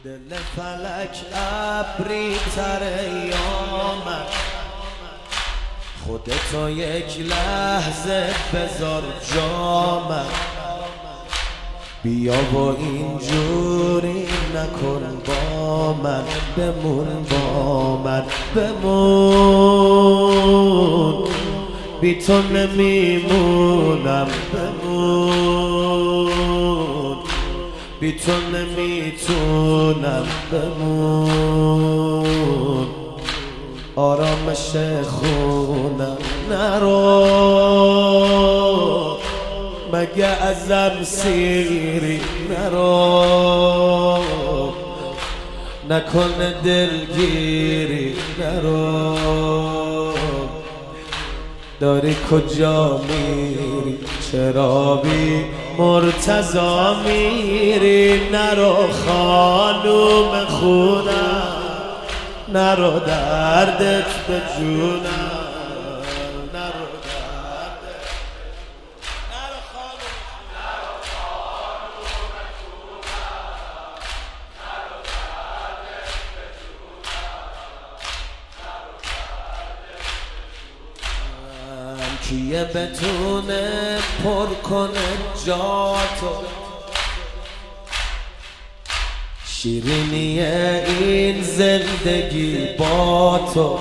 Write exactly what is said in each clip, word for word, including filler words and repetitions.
دل فلک ابری تر ایامم، خودتو یک لحظه بذار جامم. بیا و اینجوری نکن با من، بمون با من، بمون. بی تو نمیمونم، بمون. بی تو نمیتونم، بمون. آرامش خونم نرو، مگه ازم سیری نرو، نکن دلگیری نرو. داری کجا میری؟ چرا بی مرتضی میری؟ نرو خانوم خونم، نرو دردت به جونم، نرو دردت، نرو خانوم خونم. کیه بتونه پر کنه جاتو؟ شیرینی این زندگی با تو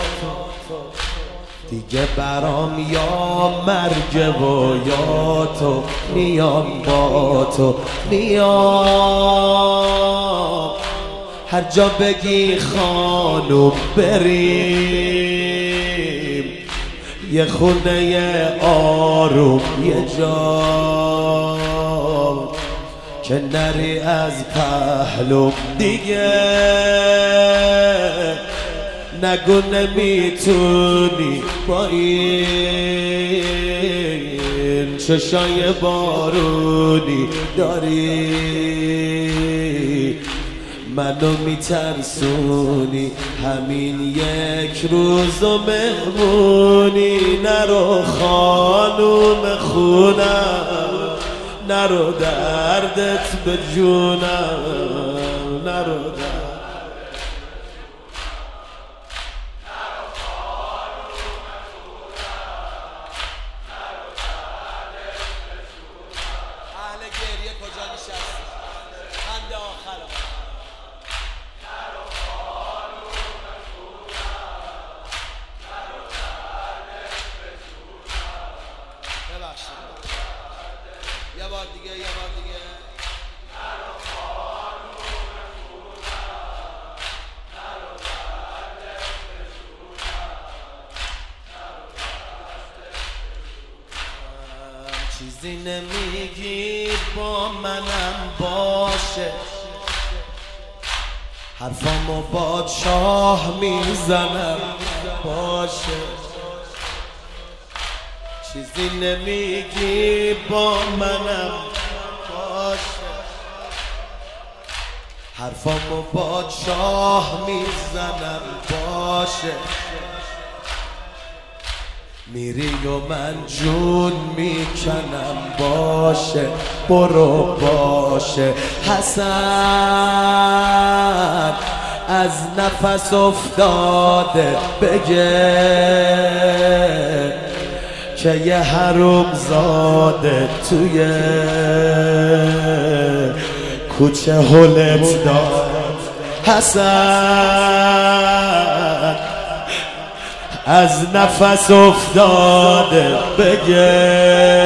دیگه برام یا مرگ و یا تو. میام با تو، میام هر جا بگی خانوم بریم. یه خونه آروم، یه جا که نری از پهلوم دیگه. نگو نمیتونی با این چشای بارونی داری منو میترسونی. همین یک روز و مهمونی. نرو خانوم خونم، نرو دردت به جونم، نرو دردت. اهل گریه کجا نشستی؟ خند آخرم. ببخشید یه بار دیگه، یه بار دیگه. چیزی نمیگی با منم باشه، حرفامو با چاه میزنم باشه. چیزی نمیگی با منم باشه، حرفامو با چاه میزنم باشه. میری و من جون میکنم باشه. برو باشه. حسن از نفس افتاده بگه که یه حروم زاده توی کوچه هلت داد. حسن از نفس افتاده بگه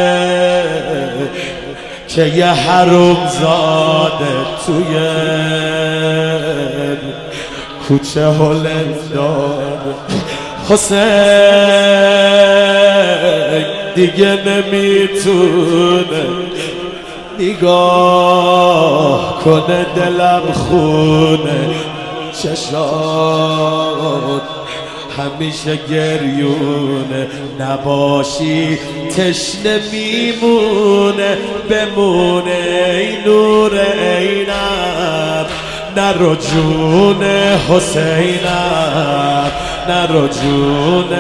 که یه حروم زاده توی کوچه هلت داد. حسین دیگه نمیتونه نگاه کنه، دلم خونه چشات همیشه گریونه. نباشی تشنه میمونه، بمونه ای نور عینم. نرو جون حسینم، نرو جون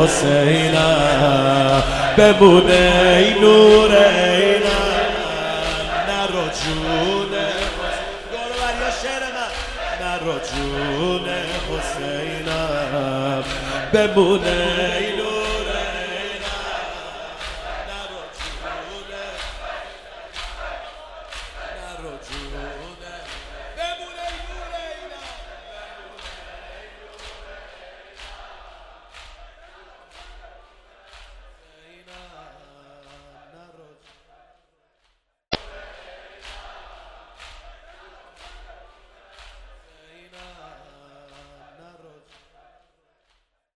حسینم، بمونه ای نور عینم. نرو جون. دور بریا شعر من رو جون حسینم بمونه